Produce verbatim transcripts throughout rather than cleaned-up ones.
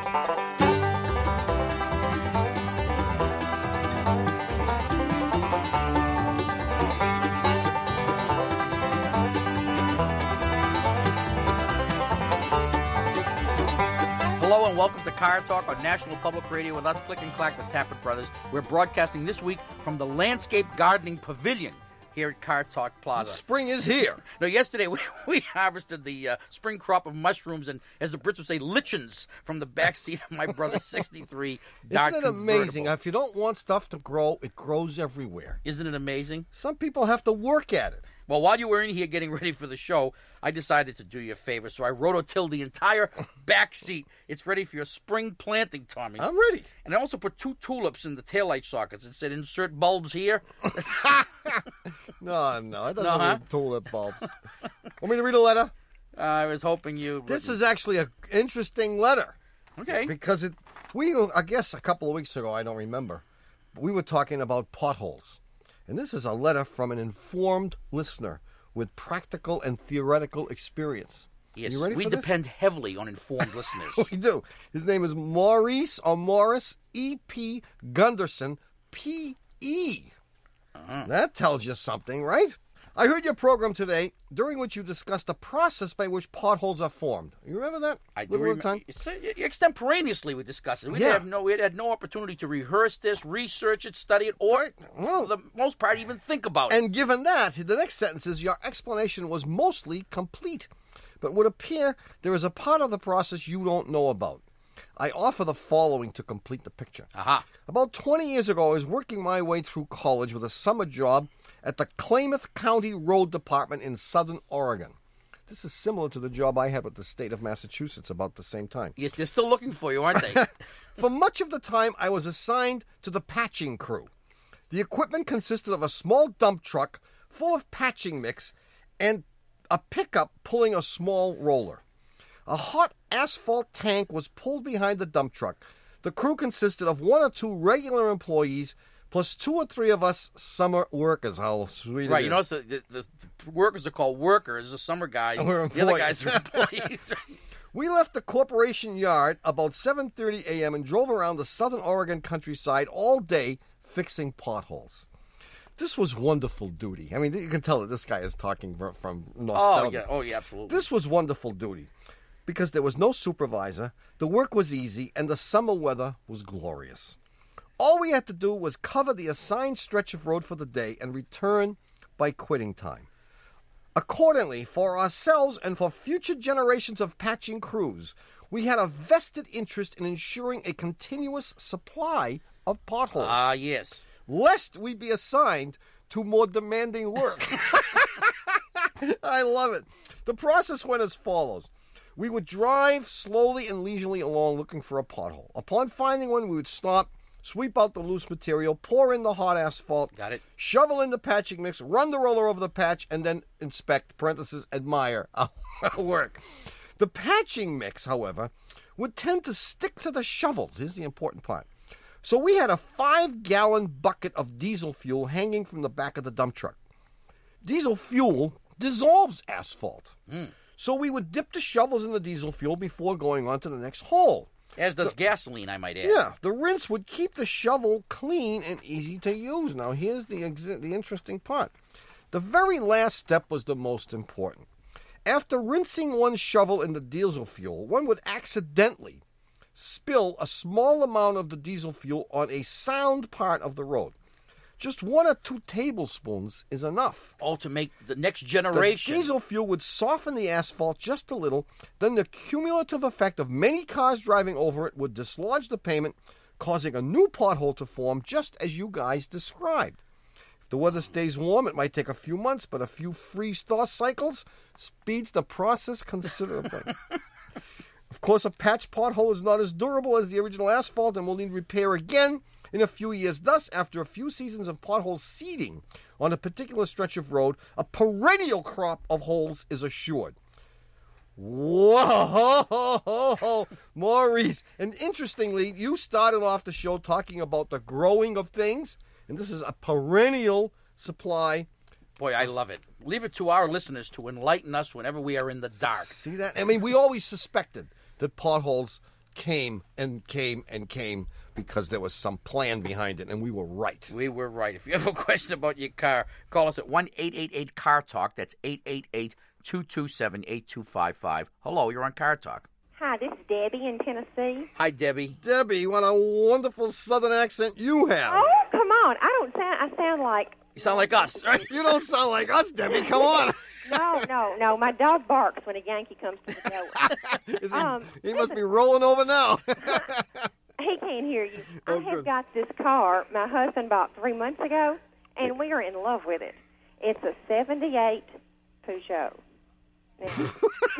Hello and welcome to Car Talk on National Public Radio with us, Click and Clack, the Tappet Brothers. We're broadcasting this week from the Landscape Gardening Pavilion here at Car Talk Plaza. Spring is here. Now, yesterday we, we harvested the uh, spring crop of mushrooms and, as the Brits would say, lichens from the backseat of my brother's sixty-three dark Isn't it amazing? convertible. If you don't want stuff to grow, it grows everywhere. Isn't it amazing? Some people have to work at it. Well, while you were in here getting ready for the show, I decided to do you a favor, so I rototilled the entire back seat. It's ready for your spring planting, Tommy. I'm ready. And I also put two tulips in the taillight sockets. It said, insert bulbs here. No, no, it doesn't No, huh? need tulip bulbs. Want me to read a letter? Uh, I was hoping you... This is actually an interesting letter. Okay. Because it, we, I guess a couple of weeks ago, I don't remember, but we were talking about potholes. And this is a letter from an informed listener with practical and theoretical experience. Yes, you ready we for this? depend heavily on informed listeners. We do. His name is Maurice or Morris E P. Gunderson, P E Uh-huh. That tells you something, right? I heard your program today, during which you discussed the process by which potholes are formed. You remember that? I do Little remember. time? So, extemporaneously, we discussed it. We Yeah. have no, we had no opportunity to rehearse this, research it, study it, or, Well, for the most part, even think about it. And given that, the next sentence is your explanation was mostly complete, but would appear there is a part of the process you don't know about. I offer the following to complete the picture. Aha. About twenty years ago, I was working my way through college with a summer job at the Klamath County Road Department in Southern Oregon. This is similar to the job I had with the state of Massachusetts about the same time. Yes, they're still looking for you, aren't they? For much of the time, I was assigned to the patching crew. The equipment consisted of a small dump truck full of patching mix and a pickup pulling a small roller. A hot asphalt tank was pulled behind the dump truck. The crew consisted of one or two regular employees plus two or three of us summer workers. How sweet Right, it you is. notice the, the, the workers are called workers, the summer guys. We're the other guys are employees. employees. We left the corporation yard about seven thirty a.m. and drove around the Southern Oregon countryside all day fixing potholes. This was wonderful duty. I mean, you can tell that this guy is talking from- from Oh, nostalgia. yeah. Oh, yeah, absolutely. This was wonderful duty because there was no supervisor, the work was easy, and the summer weather was glorious. All we had to do was cover the assigned stretch of road for the day and return by quitting time. Accordingly, for ourselves and for future generations of patching crews, we had a vested interest in ensuring a continuous supply of potholes, Ah, yes. lest we be assigned to more demanding work. I love it. The process went as follows. We would drive slowly and leisurely along looking for a pothole. Upon finding one, we would stop, sweep out the loose material, pour in the hot asphalt, Got it. shovel in the patching mix, run the roller over the patch, and then inspect, parentheses, admire our work. The patching mix, however, would tend to stick to the shovels. Here's the important part. So we had a five-gallon bucket of diesel fuel hanging from the back of the dump truck. Diesel fuel dissolves asphalt. Mm. So we would dip the shovels in the diesel fuel before going on to the next hole. As does gasoline, I might add. Yeah, the rinse would keep the shovel clean and easy to use. Now, here's the exi- the interesting part. The very last step was the most important. After rinsing one shovel in the diesel fuel, one would accidentally spill a small amount of the diesel fuel on a sound part of the road. Just one or two tablespoons is enough. All to make the next The generation. diesel fuel would soften the asphalt just a little, then the cumulative effect of many cars driving over it would dislodge the pavement, causing a new pothole to form just as you guys described. If the weather stays warm, it might take a few months, but a few freeze-thaw cycles speeds the process considerably. Of course, a patch pothole is not as durable as the original asphalt and will need repair again in a few years. Thus, after a few seasons of pothole seeding on a particular stretch of road, a perennial crop of holes is assured. Whoa, Maurice. And interestingly, you started off the show talking about the growing of things, and this is a perennial supply. Boy, I love it. Leave it to our listeners to enlighten us whenever we are in the dark. See that? I mean, we always suspected that potholes came and came and came because there was some plan behind it, and we were right. We were right. If you have a question about your car, call us at one eight eight eight car talk. That's eight eight eight, two two seven, eight two five five. Hello, you're on Car Talk. Hi, this is Debbie in Tennessee. Hi, Debbie. Debbie, what a wonderful Southern accent you have. Oh, come on. I don't sound, I sound like... You sound like us, right? You don't sound like us, Debbie. Come on. No, no, no. My dog barks when a Yankee comes to the door. Is he, Um, he must be rolling over now. He can't hear you. Oh, I have good. got this car my husband bought three months ago, and we are in love with it. It's a seventy-eight Peugeot. Now-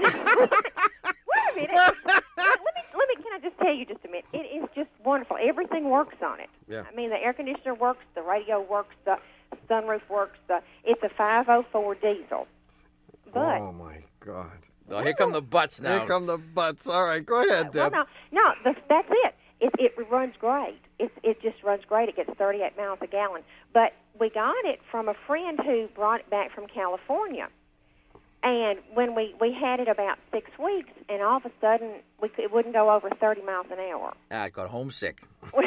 Wait a minute. let me, let me, can I just tell you just a minute? It is just wonderful. Everything works on it. Yeah. I mean, the air conditioner works, the radio works, the sunroof works. The It's a five oh four diesel. But Oh, my God. Oh, here come the butts now. Here come the butts. All right, go ahead, well, Deb. no, no, the, that's it. It it runs great. It it just runs great. It gets thirty-eight miles a gallon. But we got it from a friend who brought it back from California. And when we, we had it about six weeks, and all of a sudden we could, it wouldn't go over thirty miles an hour. Ah, I got homesick.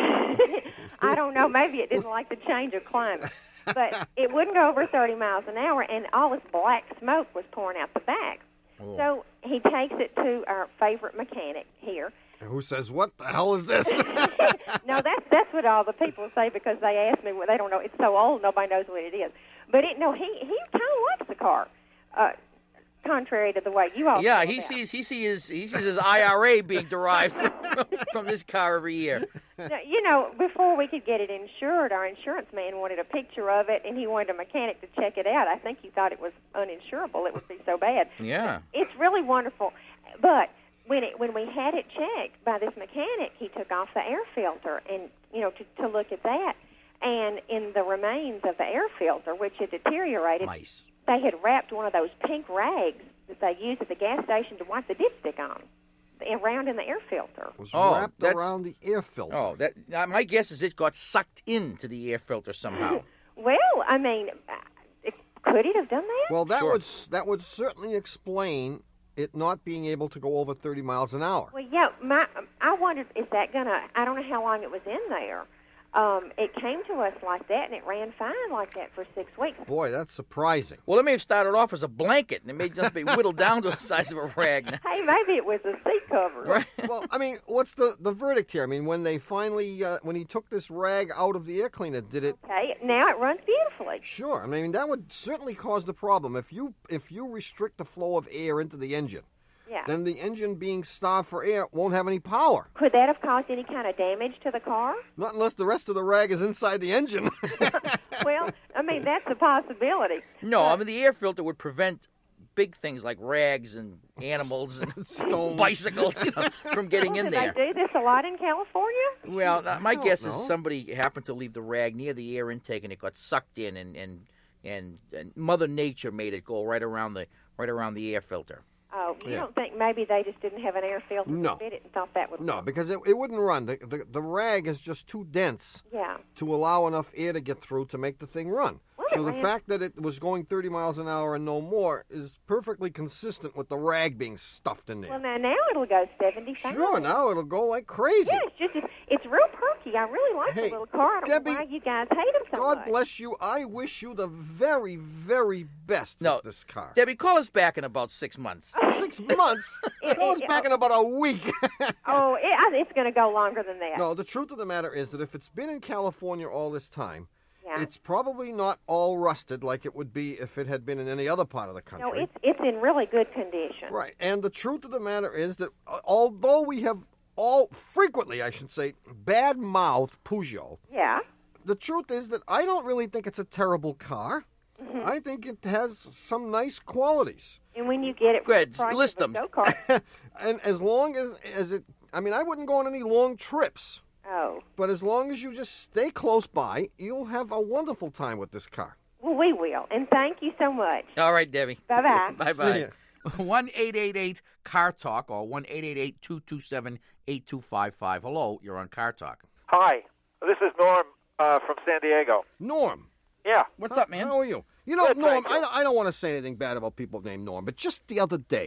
I don't know. Maybe it didn't like the change of climate. But it wouldn't go over thirty miles an hour, and all this black smoke was pouring out the back. Oh. So he takes it to our favorite mechanic here. Who says, what the hell is this? No, that's that's what all the people say because they ask me. Well, they don't know. It's so old, nobody knows what it is. But it, no, he he kind of likes the car, uh, contrary to the way you all. Yeah, feel he about it. sees he sees he sees his I R A being derived from, from this car every year. Now, you know, before we could get it insured, our insurance man wanted a picture of it, and he wanted a mechanic to check it out. I think he thought it was uninsurable. It would be so bad. Yeah. It's really wonderful. But when it when we had it checked by this mechanic, he took off the air filter and, you know, to, to look at that. And in the remains of the air filter, which had deteriorated, Mice. they had wrapped one of those pink rags that they use at the gas station to wipe the dipstick on, around in the air filter. It was Oh, wrapped that's- around the air filter. Oh, that uh, my guess is it got sucked into the air filter somehow. Well, I mean, uh, it, could it have done that? Well, that Sure. would that would certainly explain it not being able to go over thirty miles an hour. Well, yeah, my, I wondered, is that going to, I don't know how long it was in there. Um, it came to us like that, and it ran fine like that for six weeks. Boy, that's surprising. Well, it may have started off as a blanket, and it may just be whittled down to the size of a rag. Hey, maybe it was a seat cover. Right? Well, I mean, what's the, the verdict here? I mean, when they finally, uh, when he took this rag out of the air cleaner, did it? Okay, now it runs beautifully. Sure. I mean, that would certainly cause the problem. If you if you restrict the flow of air into the engine, Yeah. then the engine being starved for air won't have any power. Could that have caused any kind of damage to the car? Not unless the rest of the rag is inside the engine. Well, I mean, that's a possibility. No, I mean the air filter would prevent big things like rags and animals and Stones. bicycles, you know, from getting Well, in do there. they do this a lot in California? Well, uh, my don't guess know. is somebody happened to leave the rag near the air intake, and it got sucked in, and and, and, and Mother Nature made it go right around the right around the air filter. Oh, you Yeah. don't think maybe they just didn't have an air filter No. to fit it and thought that would No, work? because it, it wouldn't run. The, the, the rag is just too dense Yeah. to allow enough air to get through to make the thing run. Well, So the it ran- fact that it was going thirty miles an hour and no more is perfectly consistent with the rag being stuffed in there. Well, now, now it'll go seventy-five. Sure, now it'll go like crazy. Yeah, it's just, it's, it's real perky. I really like Hey, the little car. I don't Debbie, know why you guys hate them so God much. bless you. I wish you the very, very best No, with this car. Debbie, call us back in about six months. Six months? It- Call us it- back in about a week. Oh, it, I, it's going to go longer than that. No, the truth of the matter is that if it's been in California all this time, Yeah. it's probably not all rusted like it would be if it had been in any other part of the country. No, it's it's in really good condition. Right. And the truth of the matter is that uh, although we have all frequently, I should say, bad mouthed Peugeot, Yeah. the truth is that I don't really think it's a terrible car. Mm-hmm. I think it has some nice qualities. And when you get it Go for ahead, the price list of a them. go-kart, And as long as, as it, I mean, I wouldn't go on any long trips, oh, but as long as you just stay close by, you'll have a wonderful time with this car. well, we will. And thank you so much. All right, Debbie. Bye-bye. Bye See ya. bye. one eight eight eight car talk or one eight eight eight, two two seven, eight two five five. Hello, you're on Car Talk. Hi, this is Norm uh, from San Diego. Norm. Yeah. What's up, man? How are you? You know, Good, Norm, thank you. I, I don't want to say anything bad about people named Norm, but just the other day,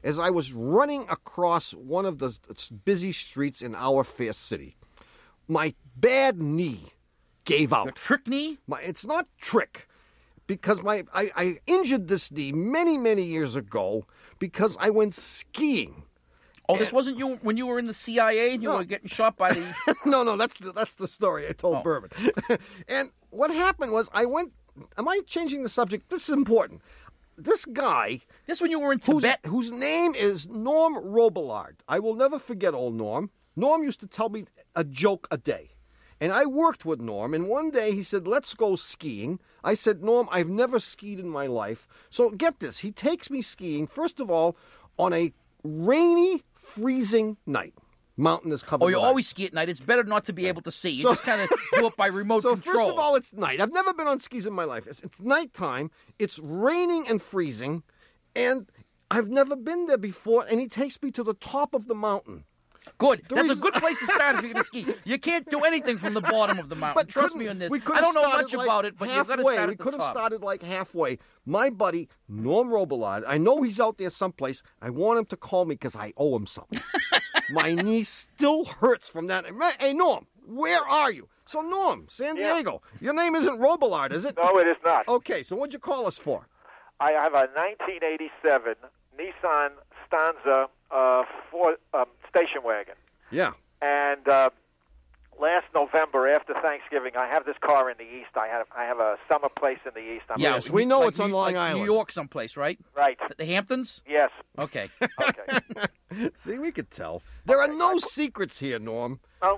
as I was running across one of the busy streets in our fair city. My bad knee gave out. Your trick knee? My, it's not trick, because my I, I injured this knee many, many years ago because I went skiing. Oh, this wasn't you when you were in the C I A and you No. were getting shot by the... no, no, that's the, that's the story I told Oh. Bourbon. And what happened was I went... Am I changing the subject? This is important. This guy... This when you were in Whose, Tibet? whose name is Norm Robillard. I will never forget old Norm. Norm used to tell me a joke a day. And I worked with Norm, and one day he said, let's go skiing. I said, Norm, I've never skied in my life. So get this. He takes me skiing, first of all, on a rainy, freezing night. Mountain is covered Oh, you with always ice. ski at night. It's better not to be able to see. You So- just kind of do it by remote So control. first of all, it's night. I've never been on skis in my life. It's, it's nighttime. It's raining and freezing, and I've never been there before. And he takes me to the top of the mountain. Good. The That's reason- a good place to start if you're going to ski. You can't do anything from the bottom of the mountain. But Trust couldn't- me on this. we could I don't have know started much like about it, but you've got to halfway. start We at the could have top. started like halfway. My buddy Norm Robillard, I know he's out there someplace. I want him to call me because I owe him something. My knee still hurts from that. Hey, Norm, where are you? So, Norm, San Yeah. Diego, your name isn't Robillard, is it? No, it is not. Okay, so what'd you call us for? I have a nineteen eighty-seven Nissan Stanza uh, for, um, station wagon. Yeah. And uh, last November, after Thanksgiving, I have this car in the east. I have I have a summer place in the east. I'm Yeah, Yes, we know it's on New- Long like Island. New York someplace, right? right. The Hamptons? Yes. Okay. Okay. See, we could tell. There are no secrets here, Norm. Oh.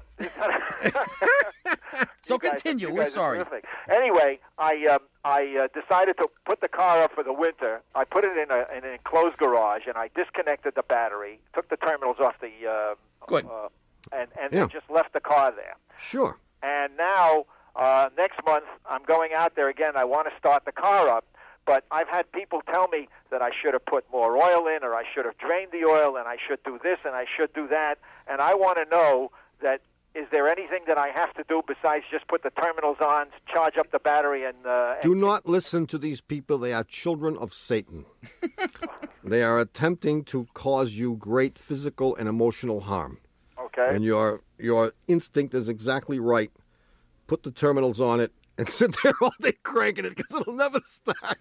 So You guys- continue. you We're guys are sorry. terrific. Anyway, I um, I uh, decided to put the car up for the winter. I put it in, a, in an enclosed garage, and I disconnected the battery, took the terminals off the, uh, Good. uh, and and Yeah. then just left the car there. Sure. And now, uh, next month, I'm going out there again. I want to start the car up. But I've had people tell me that I should have put more oil in, or I should have drained the oil, and I should do this, and I should do that. And I want to know that, is there anything that I have to do besides just put the terminals on, charge up the battery, and... Uh, Do and not listen to these people. They are children of Satan. They are attempting to cause you great physical and emotional harm. okay. And your your instinct is exactly right. Put the terminals on it and sit there all day cranking it because it'll never start.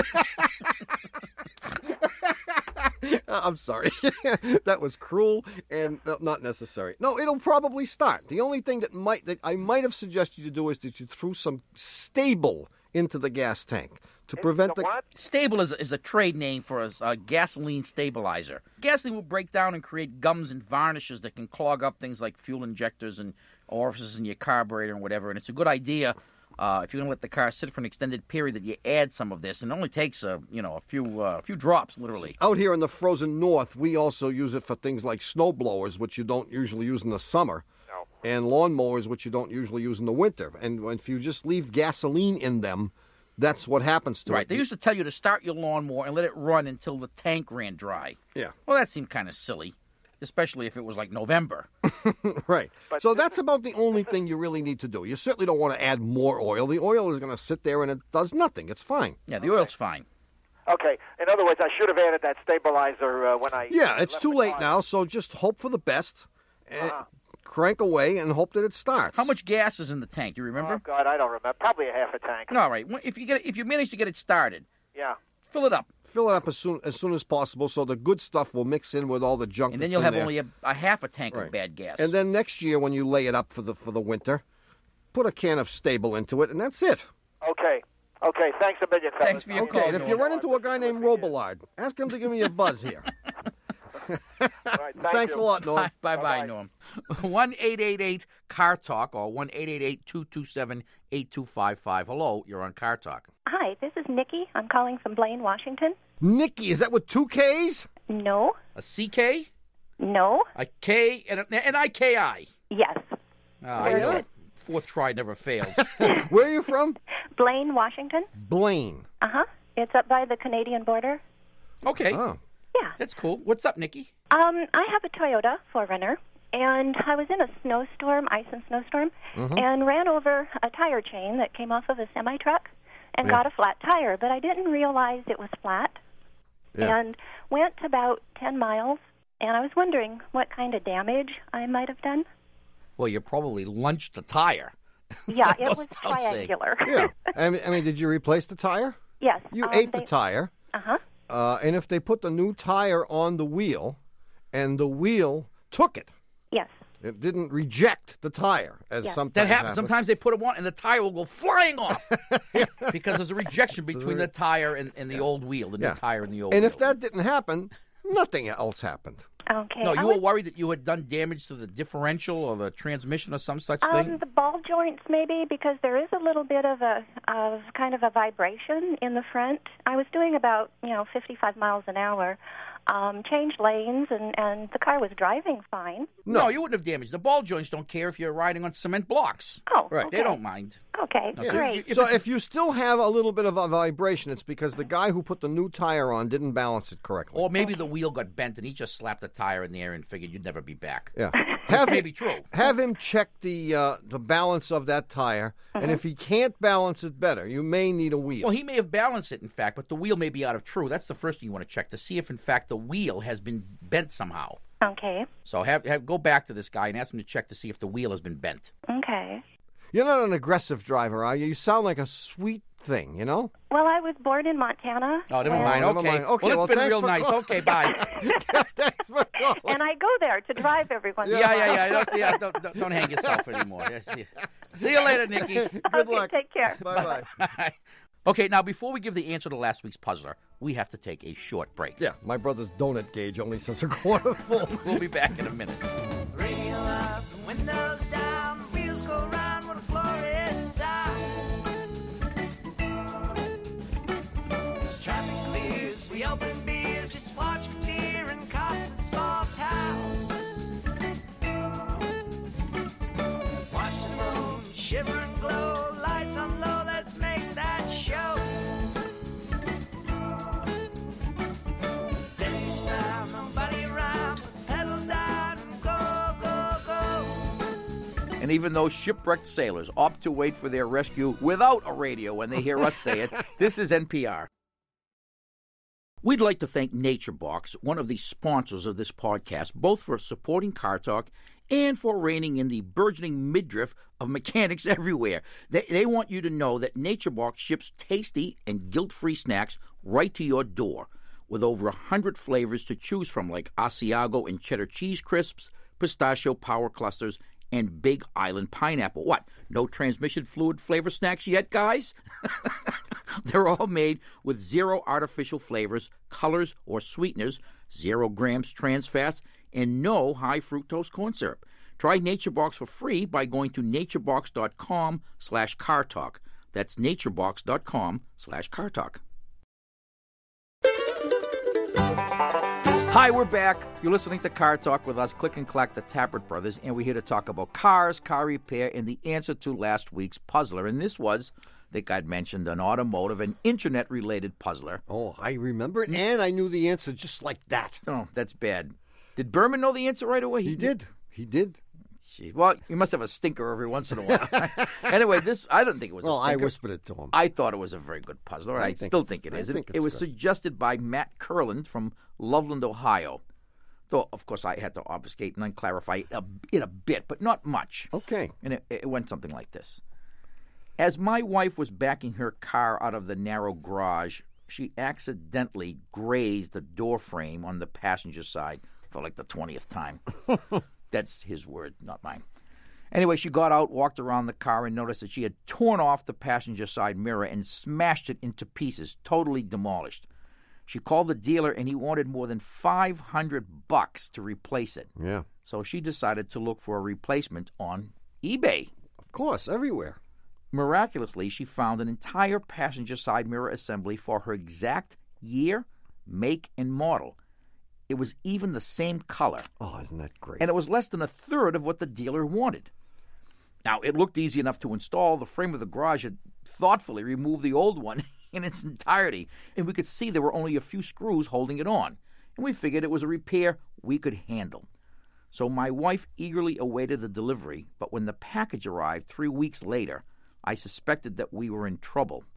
I'm sorry. That was cruel and not necessary. No, it'll probably start. The only thing that might that I might have suggested you to do is that you threw some stable into the gas tank to prevent the the. what? Stable is a, is a trade name for a, a gasoline stabilizer. Gasoline will break down and create gums and varnishes that can clog up things like fuel injectors and orifices in your carburetor and whatever. And it's a good idea uh, if you're going to let the car sit for an extended period that you add some of this. And it only takes a you know a few uh, a few drops, literally. Out here in the frozen north, we also use it for things like snow blowers, which you don't usually use in the summer, No. and lawnmowers, which you don't usually use in the winter. And if you just leave gasoline in them, that's what happens to Right. it. They used to tell you to start your lawnmower and let it run until the tank ran dry. Yeah. Well, that seemed kind of silly, especially if it was like November. Right. But So this that's about the only thing you really need to do. You certainly don't want to add more oil. The oil is going to sit there and it does nothing. It's fine. Yeah, the oil's fine. Okay. In other words, I should have added that stabilizer uh, when I... Yeah, it's left too the late car. now, so just hope for the best. and Uh-huh. Crank away and hope that it starts. How much gas is in the tank? Do you remember? Oh, God, I don't remember. Probably a half a tank. All right. Well, If you get if you manage to get it started, Yeah. fill it up, Fill it up as soon as soon as possible so the good stuff will mix in with all the junk and then that's you'll in have there. only a, a half a tank Right. of bad gas. And then next year when you lay it up for the for the winter, put a can of stable into it and that's it. Okay. Okay. Thanks a million, fellas. Thanks for your Okay, call, and if Norm. you run into a guy named Robillard, ask him to give me a buzz here. All right, thank Thanks you. a lot, Norm. Bye, bye, bye, Bye-bye. Norm. one eight eight eight car talk or one eight eight eight two two seven eight two five five. Hello, you're on Car Talk. Hi, this is Nikki. I'm calling from Blaine, Washington. Nikki, is that with two K's? No, A C K, no, a K, and a- an I K I. yes. Ah, Very you know, good. fourth try never fails. Where are you from? Blaine, Washington. Blaine. Uh huh. It's up by the Canadian border. Okay, Oh. Yeah. that's cool. What's up, Nikki? Um, I have a Toyota four runner, and I was in a snowstorm, ice and snowstorm, and ran over a tire chain that came off of a semi truck and Yeah. got a flat tire, but I didn't realize it was flat. Yeah. and went about ten miles, and I was wondering what kind of damage I might have done. Well, you probably lunched the tire. Yeah, it I'll- was I'll say. triangular. Yeah. I mean, I mean, did you replace the tire? Yes. You um, ate they, the tire. Uh-huh. Uh, and if they put the new tire on the wheel and the wheel took it, Yes. it didn't reject the tire, as Yeah. sometimes That happens. Sometimes they put them on, and the tire will go flying off because there's a rejection between the tire and, and the old wheel, the new Yeah. tire and the old And wheel. if that didn't happen, nothing else happened. Okay. No, I you was- were worried that you had done damage to the differential or the transmission or some such Um, thing? the ball joints, maybe, because there is a little bit of a of kind of a vibration in the front. I was doing about you know fifty-five miles an hour, um, changed lanes, and and the car was driving fine. No. you wouldn't have damaged. The ball joints don't care if you're riding on cement blocks. Oh, Right. okay. They don't mind. Okay, No, so great. you- If so it's- if you still have a little bit of a vibration, it's because the guy who put the new tire on didn't balance it correctly. Or maybe the wheel got bent and he just slapped the tire in the air and figured you'd never be back. Yeah. That Have may him, be true. have him check the uh, the balance of that tire, and if he can't balance it better, you may need a wheel. Well, he may have balanced it, in fact, but the wheel may be out of true. That's the first thing you want to check to see if, in fact, the wheel has been bent somehow. Okay, So have, have go back to this guy and ask him to check to see if the wheel has been bent. okay. You're not an aggressive driver, are you? You sound like a sweet thing, you know? Well, I was born in Montana. Oh, never and, mind. never Okay. mind. Okay, Well, well, it's been thanks real for nice. calling. Okay, bye. Thanks for calling. And I go there to drive every once in a Yeah, while. yeah, yeah. Don't, yeah don't, don't, don't hang yourself anymore. Yes, yeah. See you later, Nikki. Good Okay, luck. take care. Bye-bye. Okay, now before we give the answer to last week's puzzler, we have to take a short break. Yeah, my brother's donut gauge only says a quarter full. We'll be back in a minute. Radio up, windows down, wheels go round, what a glorious sight. As traffic clears, we open beers, just watch for deer and cops in small towns. Watch the moon shiver and glow, lights on low, let's make that show. Steady smile, nobody around, pedal down and go, go, go. And even though shipwrecked sailors opt to wait for their rescue without a radio when they hear us say it, this is N P R. We'd like to thank NatureBox, one of the sponsors of this podcast, both for supporting Car Talk and for reining in the burgeoning midriff of mechanics everywhere. They, they want you to know that NatureBox ships tasty and guilt-free snacks right to your door, with over one hundred flavors to choose from, like Asiago and cheddar cheese crisps, pistachio power clusters, and Big Island pineapple. What, no transmission fluid flavor snacks yet, guys? They're all made with zero artificial flavors, colors, or sweeteners, zero grams trans fats, and no high fructose corn syrup. Try NatureBox for free by going to naturebox.com slash car talk. That's naturebox.com slash car talk. Hi, we're back. You're listening to Car Talk with us, Click and Clack, the Tappert Brothers, and we're here to talk about cars, car repair, and the answer to last week's puzzler. And this was, I think I'd mentioned, an automotive and internet-related puzzler. Oh, I remember it, and I knew the answer just like that. Oh, that's bad. Did Berman know the answer right away? He did. He did. Gee, well, you must have a stinker every once in a while. Anyway, this, I don't think it was Well, a I stinker. whispered it to him. I thought it was a very good puzzler. I I, think still it's- think it I is. think it, it's it was good. suggested by Matt Curland from Loveland, Ohio. Though, of course, I had to obfuscate and then clarify it a, it a bit, but not much. Okay. And it, it went something like this. As my wife was backing her car out of the narrow garage, she accidentally grazed the door frame on the passenger side for like the twentieth time. That's his word, not mine. Anyway, she got out, walked around the car, and noticed that she had torn off the passenger side mirror and smashed it into pieces, totally demolished. She called the dealer, and he wanted more than five hundred bucks to replace it. Yeah. So she decided to look for a replacement on eBay. Of course, everywhere. Miraculously, she found an entire passenger side mirror assembly for her exact year, make, and model. It was even the same color, Oh, isn't that great? and it was less than a third of what the dealer wanted. Now, it looked easy enough to install. The frame of the garage had thoughtfully removed the old one in its entirety, and we could see there were only a few screws holding it on, and we figured it was a repair we could handle. So my wife eagerly awaited the delivery, but when the package arrived three weeks later, I suspected that we were in trouble.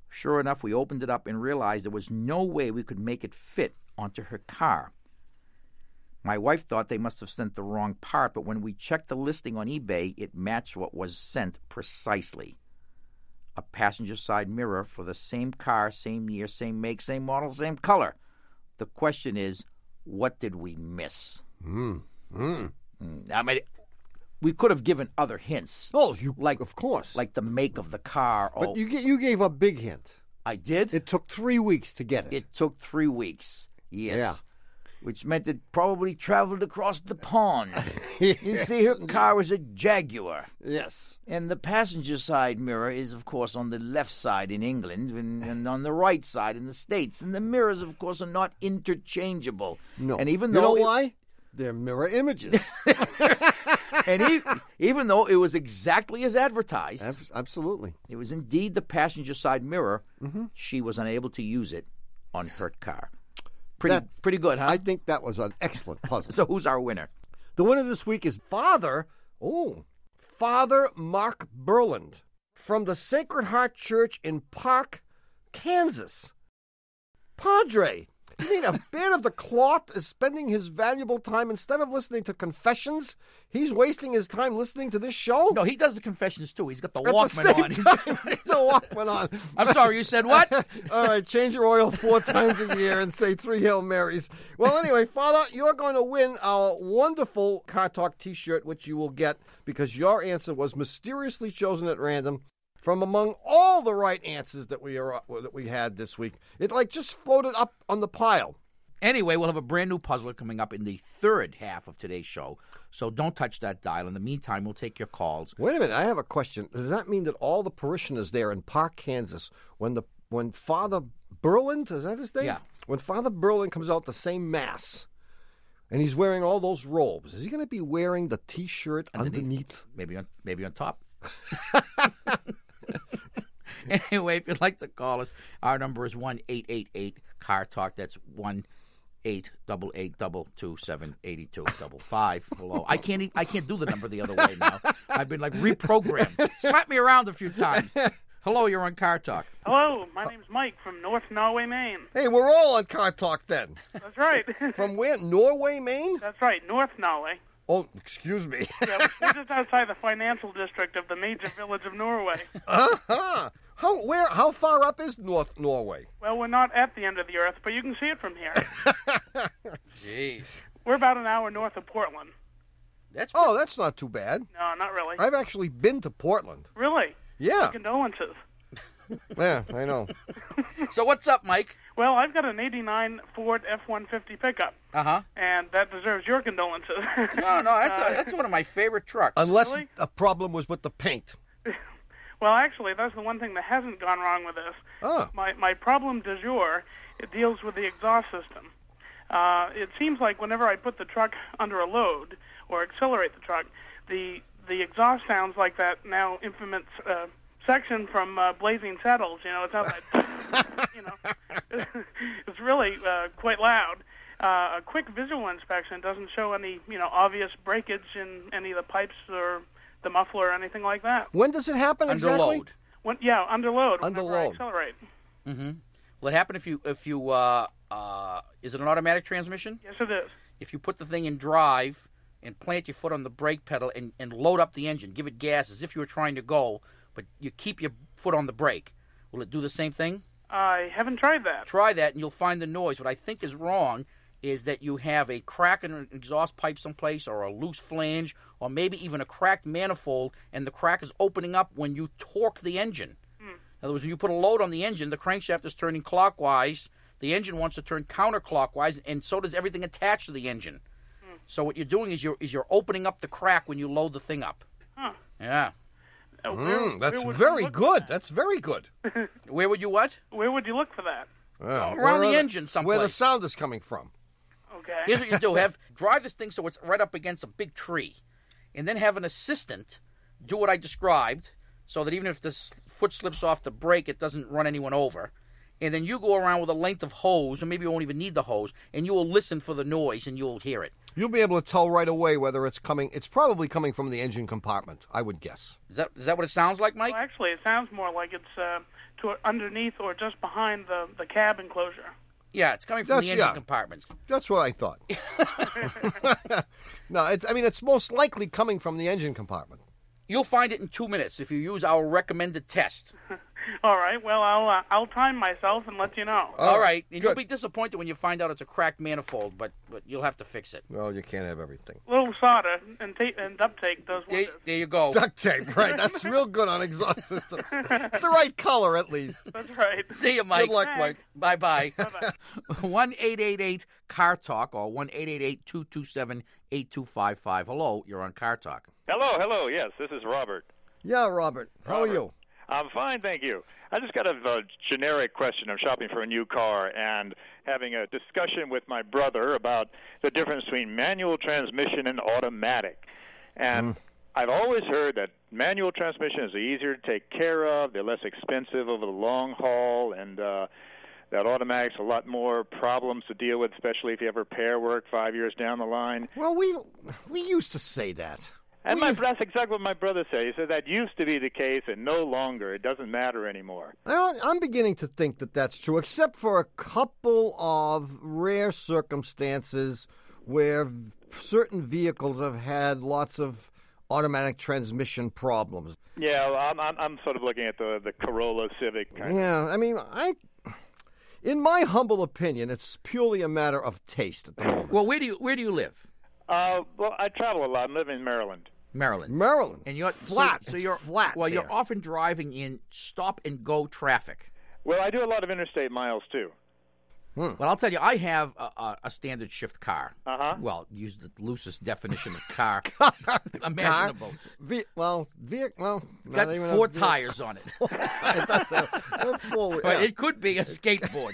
Sure enough, we opened it up and realized there was no way we could make it fit onto her car. My wife thought they must have sent the wrong part, but when we checked the listing on eBay, it matched what was sent precisely. A passenger side mirror for the same car, same year, same make, same model, same color. The question is, what did we miss? Mm. Mm. Mm. I mean, we could have given other hints. Oh, you like of course, like the make of the car. But oh, you g- you gave a big hint. I did. It took three weeks to get it. It took three weeks. Yes. Yeah. Which meant it probably traveled across the pond. You see, her car was a Jaguar. Yes. And the passenger side mirror is, of course, on the left side in England and, and on the right side in the States. And the mirrors, of course, are not interchangeable. No. And even you though know it, why? They're mirror images. and he, even though it was exactly as advertised, Ab- absolutely. it was indeed the passenger side mirror, Mm-hmm. she was unable to use it on her car. Pretty, That- pretty good, huh? I think that was an excellent puzzle. So who's our winner? The winner this week is Father, oh, Father Mark Berland from the Sacred Heart Church in Park, Kansas. Padre, you mean a man of the cloth is spending his valuable time, instead of listening to confessions, he's wasting his time listening to this show? No, he does the confessions too. He's got the At the Walkman same on. He's time, the Walkman on. I'm sorry, you said what? All right, change your oil four times a year and say three Hail Marys. Well, anyway, Father, you're going to win our wonderful Car Talk T-shirt, which you will get because your answer was mysteriously chosen at random from among all the right answers that we are that we had this week. It like just floated up on the pile. Anyway, we'll have a brand new puzzler coming up in the third half of today's show. So don't touch that dial. In the meantime, we'll take your calls. Wait a minute, I have a question. Does that mean that all the parishioners there in Park, Kansas, when the when Father Berland, is that his name? Yeah. When Father Berland comes out to say Mass, and he's wearing all those robes, is he going to be wearing the T-shirt underneath? Underneath. Maybe on maybe on top. Anyway, if you'd like to call us, our number is one eight eight eight car talk. That's one eight double eight double two seven eighty two double five. Hello. I can't e- I can't do the number the other way now. I've been like reprogrammed. Slap me around a few times. Hello, you're on Car Talk. Hello, my name's Mike from North Norway, Maine. Hey, we're all on Car Talk then. That's right. From where? Norway, Maine? That's right, North Norway. Oh, excuse me. Yeah, we're just outside the financial district of the major village of Norway. uh-huh. How where? How far up is North Norway? Well, we're not at the end of the earth, but you can see it from here. Jeez. We're about an hour north of Portland. That's Oh, that's not too bad. No, not really. I've actually been to Portland. Really? Yeah. Condolences. Yeah, I know. So what's up, Mike? Well, I've got an eighty-nine Ford F one fifty pickup, Uh-huh. and that deserves your condolences. No, no, that's a, that's one of my favorite trucks. Unless Really? a problem was with the paint. Well, actually, that's the one thing that hasn't gone wrong with this. Oh. My my problem du jour, it deals with the exhaust system. Uh, it seems like whenever I put the truck under a load or accelerate the truck, the the exhaust sounds like that now infamous uh, section from uh, Blazing Saddles. You know, it sounds like, you know, it's really uh, quite loud. Uh, a quick visual inspection doesn't show any, you know, obvious breakage in any of the pipes or the muffler or anything like that. When does it happen Under exactly? load. When, yeah, under load. Under whenever I load. accelerate. Mm-hmm. Will it happen if you if you uh uh is it an automatic transmission? Yes, it is. If you put the thing in drive and plant your foot on the brake pedal and, and load up the engine, give it gas as if you were trying to go, but you keep your foot on the brake, will it do the same thing? I haven't tried that. Try that and you'll find the noise. What I think is wrong is that you have a crack in an exhaust pipe someplace or a loose flange or maybe even a cracked manifold, and the crack is opening up when you torque the engine. Hmm. In other words, when you put a load on the engine, the crankshaft is turning clockwise. The engine wants to turn counterclockwise, and so does everything attached to the engine. Hmm. So what you're doing is you're is you're opening up the crack when you load the thing up. Huh. Yeah. Uh, where- Mm, that's where would you very look for good. that? That's very good. Where would you what? Where would you look for that? Yeah. Around Where the are engine someplace. Where the sound is coming from. Okay. Here's what you do: have drive this thing so it's right up against a big tree, and then have an assistant do what I described, so that even if the s- foot slips off the brake, it doesn't run anyone over. And then you go around with a length of hose, or maybe you won't even need the hose, and you will listen for the noise, and you'll hear it. You'll be able to tell right away whether it's coming. It's probably coming from the engine compartment, I would guess. Is that is that what it sounds like, Mike? Well, actually, it sounds more like it's uh, to underneath or just behind the, the cab enclosure. Yeah, it's coming from That's- the engine yeah. compartment. That's what I thought. No, it's, I mean, it's most likely coming from the engine compartment. You'll find it in two minutes if you use our recommended test. All right. Well, I'll uh, I'll time myself and let you know. All right. And you'll good. be disappointed when you find out it's a cracked manifold, but, but you'll have to fix it. Well, you can't have everything. Little solder and tape and duct tape does There, wonders. there you go. Duct tape, right? That's real good on exhaust systems. It's the right color, at least. That's right. See you, Mike. Good luck, Mike. Bye-bye. one eight eight eight car talk or one eight eight eight, two two seven, eight two five five. Hello, you're on Car Talk. Hello, hello. Yes, this is Robert. Yeah, Robert. How Robert. are you? I'm fine, thank you. I just got a, a generic question. I'm shopping for a new car and having a discussion with my brother about the difference between manual transmission and automatic. And Mm. I've always heard that manual transmission is easier to take care of, they're less expensive over the long haul, and uh, that automatic's a lot more problems to deal with, especially if you have repair work five years down the line. Well, we we used to say that. And We- my, that's exactly what my brother said. He said that used to be the case, and no longer. It doesn't matter anymore. Well, I'm beginning to think that that's true, except for a couple of rare circumstances where v- certain vehicles have had lots of automatic transmission problems. Yeah, well, I'm, I'm I'm sort of looking at the the Corolla Civic kind of. Yeah, I mean, I, in my humble opinion, it's purely a matter of taste at the moment. Well, where do you where do you live? Uh, well, I travel a lot. I live in Maryland. Maryland. Maryland, And you're flat. So, so It's you're flat. Well, you're there. often driving in stop and go traffic. Well, I do a lot of interstate miles too. Well, I'll tell you, I have a, a, a standard shift car. Uh-huh. Well, use the loosest definition of car imaginable. Ve- well, ve- well, Got not even four a, tires on it. That's a, a full, But yeah. it could be a skateboard.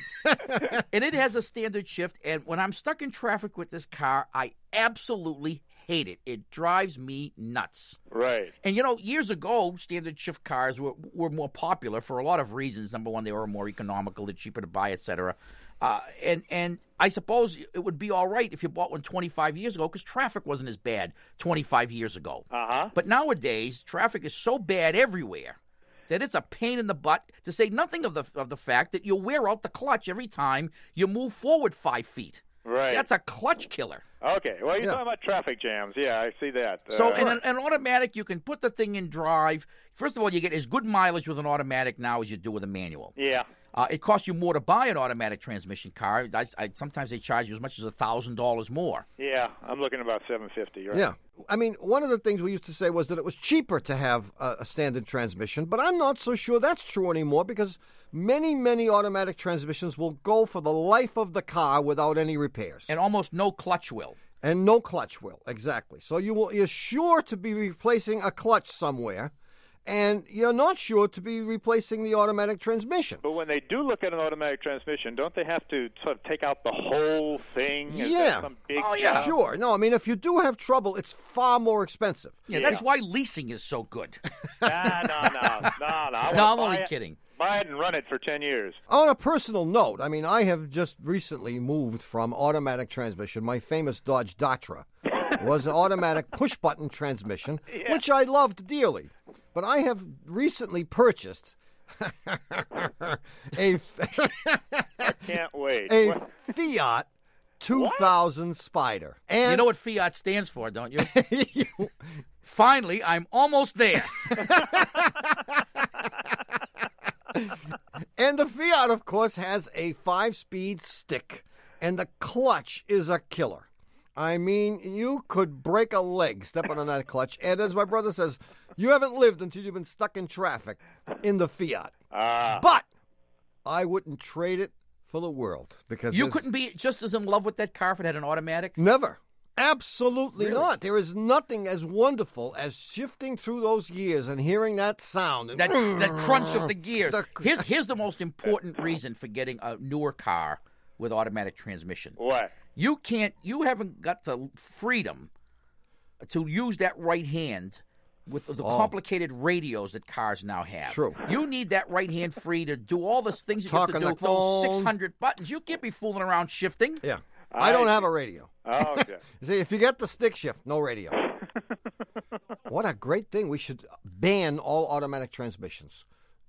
And it has a standard shift. And when I'm stuck in traffic with this car, I absolutely hate it. It drives me nuts. Right. And, you know, years ago, standard shift cars were, were more popular for a lot of reasons. Number one, they were more economical, they're cheaper to buy, et cetera. Uh, and, and I suppose it would be all right if you bought one twenty-five years ago because traffic wasn't as bad twenty-five years ago. Uh-huh. But nowadays, traffic is so bad everywhere that it's a pain in the butt, to say nothing of the of the fact that you wear out the clutch every time you move forward five feet. Right. That's a clutch killer. Okay. Well, you're Yeah. talking about traffic jams. Yeah, I see that. So Uh, in an, an automatic, you can put the thing in drive. First of all, you get as good mileage with an automatic now as you do with a manual. yeah. Uh, it costs you more to buy an automatic transmission car. I, I, sometimes they charge you as much as one thousand dollars more. Yeah, I'm looking at about seven fifty. Right? Yeah. I mean, one of the things we used to say was that it was cheaper to have a, a standard transmission, but I'm not so sure that's true anymore because many, many automatic transmissions will go for the life of the car without any repairs. And almost no clutch will. And no clutch will, exactly. So you will, you're sure to be replacing a clutch somewhere, and you're not sure to be replacing the automatic transmission. But when they do look at an automatic transmission, don't they have to sort of take out the whole thing? Is Yeah. that some big Oh, yeah. job? Sure. No, I mean, if you do have trouble, it's far more expensive. Yeah, that's why leasing is so good. Nah, no, no, no, no. I No, wanna I'm buy only it- kidding. Buy it and run it for ten years. On a personal note, I mean, I have just recently moved from automatic transmission. My famous Dodge Datra was an automatic push-button transmission, which I loved dearly. But I have recently purchased a Can't wait. a What? Fiat two thousand Spider. And You know what Fiat stands for, don't you? Finally, I'm almost there. And the Fiat, of course, has a five-speed stick, and the clutch is a killer. I mean, you could break a leg stepping on that clutch. And as my brother says, you haven't lived until you've been stuck in traffic in the Fiat. Ah. But I wouldn't trade it for the world because You there's- couldn't be just as in love with that car if it had an automatic? never. Absolutely not. There is nothing as wonderful as shifting through those gears and hearing that sound. That, that crunch of the gears. The- Here's, here's the most important reason for getting a newer car with automatic transmission. What? You can't, you haven't got the freedom to use that right hand with the complicated radios that cars now have. True. You need that right hand free to do all the things you Talk have to on do. the Those phone. six hundred buttons. You can't be fooling around shifting. Yeah. I don't have a radio. Oh, okay. See, if you get the stick shift, no radio. What a great thing. We should ban all automatic transmissions.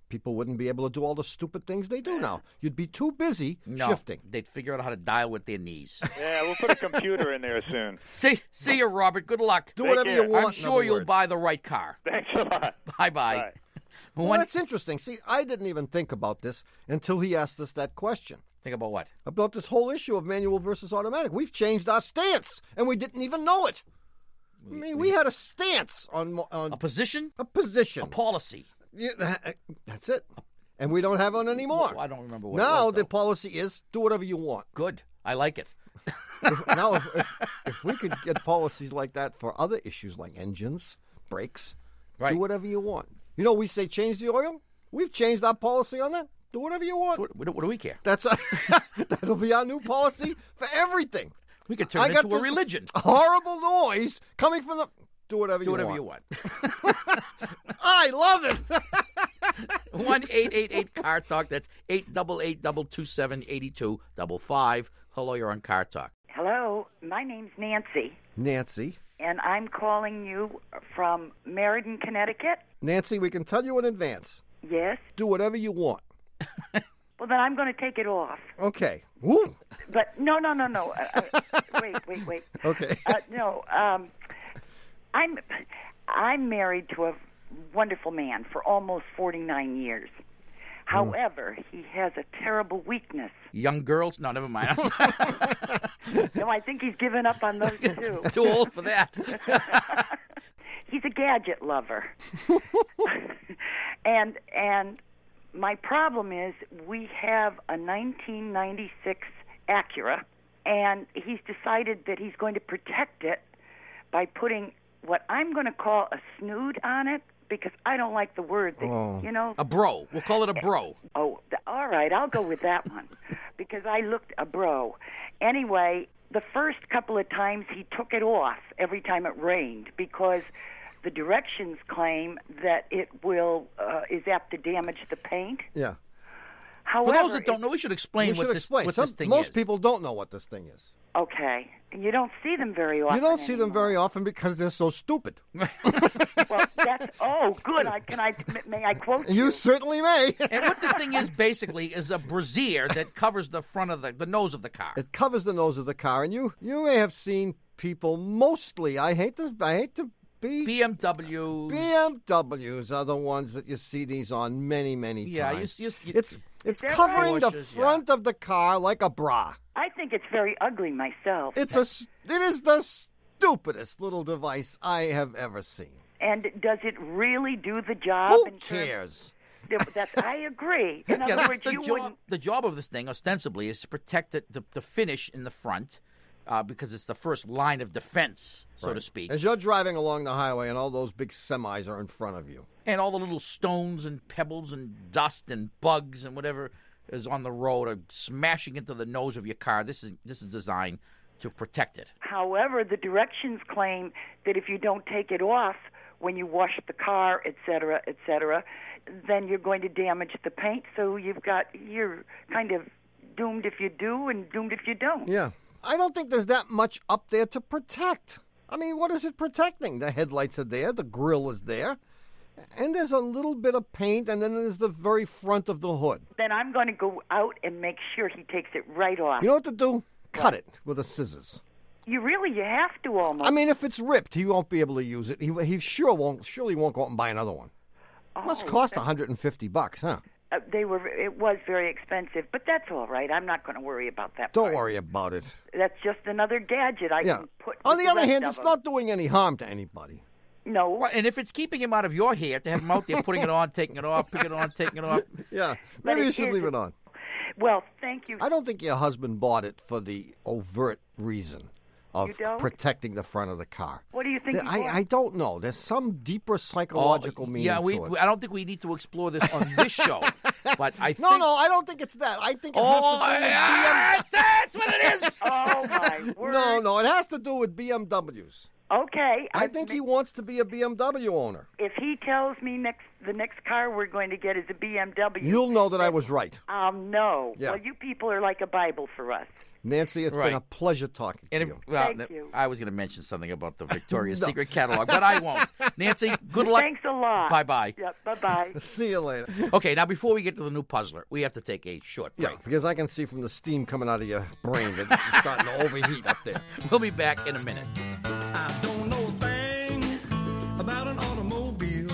people wouldn't be able to do all the stupid things they do now. You'd be too busy No, shifting. they'd figure out how to dial with their knees. Yeah, we'll put a computer in there soon. see, see you, Robert. Good luck. Do Take whatever care. you want. I'm in sure other you'll words. buy the right car. Thanks a lot. Bye-bye. Bye. Well, One, that's interesting. See, I didn't even think about this until he asked us that question. think about what? About this whole issue of manual versus automatic. We've changed our stance, and we didn't even know it. I mean, we had a stance on mo- on A position? a position. A policy. Yeah, that- that's it. And we don't have one anymore. Well, I don't remember what now it was, the though. policy is do whatever you want. Good. I like it. If- now, if, if, if we could get policies like that for other issues like engines, brakes, Right. do whatever you want. You know, we say change the oil. We've changed our policy on that. Do whatever you want. What, what, what do we care? That's a, that'll be our new policy for everything. We could turn I it got into a this religion. Horrible noise coming from the. Do whatever Do you whatever want. you want. I love it. One eight eight eight Car Talk. That's eight double eight double two seven eighty two double five. Hello, you're on Car Talk. Hello, my name's Nancy, Nancy, and I'm calling you from Meriden, Connecticut. Nancy, we can tell you in advance. Yes. Do whatever you want. Well, then I'm going to take it off. Okay. Woo. But no, no, no, no. Uh, uh, wait, wait, wait. Okay. Uh, no, um, I'm I'm married to a wonderful man for almost forty-nine years. However, he has a terrible weakness. Young girls? No, never mind. No, I think he's given up on those too. Too old for that. He's a gadget lover. and and my problem is we have a nineteen ninety-six Acura, and he's decided that he's going to protect it by putting what I'm going to call a snood on it, because I don't like the word, that, Oh. you know. A bro. We'll call it a bro. Oh, th- all right, I'll go with that one because I looked a bro. Anyway, the first couple of times he took it off every time it rained because the directions claim that it will uh, is apt to damage the paint. Yeah. For However, those that don't it- know, we should explain we what should this explain. what Some- this thing most is. people don't know what this thing is. okay, and you don't see them very often. You don't see them anymore. very often because they're so stupid. Well, that's oh, good. I can I may I quote You certainly may. And what this thing is basically is a brassiere that covers the front of the the nose of the car. It covers the nose of the car, and you you may have seen people mostly. I hate to I hate to be. B M W. B M Ws are the ones that you see these on many many Yeah, you, times. you, you, It's it's that covering the Porsches, yeah. front of the car like a bra. I think it's very ugly myself. It's a s- it is the stupidest little device I have ever seen. And does it really do the job? Who in terms- cares? That's, I agree. In Yeah, other the, words, the you job, wouldn't. the job of this thing, ostensibly, is to protect the, the, the finish in the front uh, because it's the first line of defense, so to speak. As you're driving along the highway and all those big semis are in front of you. And all the little stones and pebbles and dust and bugs and whatever is on the road are smashing into the nose of your car. This is this is designed to protect it. However, the directions claim that if you don't take it off when you wash the car, et cetera, et cetera, then you're going to damage the paint. So you've got you're kind of doomed if you do and doomed if you don't. Yeah. I don't think there's that much up there to protect. I mean, what is it protecting? The headlights are there, the grill is there, and there's a little bit of paint, and then there's the very front of the hood. Then I'm going to go out and make sure he takes it right off. You know what to do? Cut it with a scissors. You really you have to almost. I mean, if it's ripped, he won't be able to use it. He, he sure won't. Surely won't go out and buy another one. Must Oh, cost one hundred fifty bucks, huh? Uh, they were. It was very expensive, but that's all right. I'm not going to worry about that. Don't part. worry about it. That's just another gadget I Yeah. can put. On with the other rest hand, of it's them. not doing any harm to anybody. No. Right, and if it's keeping him out of your hair, to have him out there putting it on, taking it off, picking it on, taking it off. Yeah, But maybe it you should is- leave it on. Well, thank you. I don't think your husband bought it for the overt reason of You don't? protecting the front of the car. What do you think? he I, bought? I don't know. There's some deeper psychological meaning yeah, we, to it. we- I don't think we need to explore this on this show, but I think. No, no, I don't think it's that. I think it Oh, has to do with yeah, that's what it is. Oh my B M word! No, no, it has to do with B M Ws. Okay. I think he wants to be a B M W owner. If he tells me next the next car we're going to get is a B M W, You'll know that I was right. I'll know. Yeah. Well, you people are like a Bible for us. Nancy, it's Right. been a pleasure talking to And if, you. well, Thank n- you. I was going to mention something about the Victoria's No. Secret catalog, but I won't. Nancy, good luck. Thanks a lot. Bye-bye. Yep, bye-bye. See you later. Okay, now before we get to the new puzzler, we have to take a short break. Yeah, because I can see from the steam coming out of your brain that it's starting to overheat up there. We'll be back in a minute. I don't know a thing about an automobile.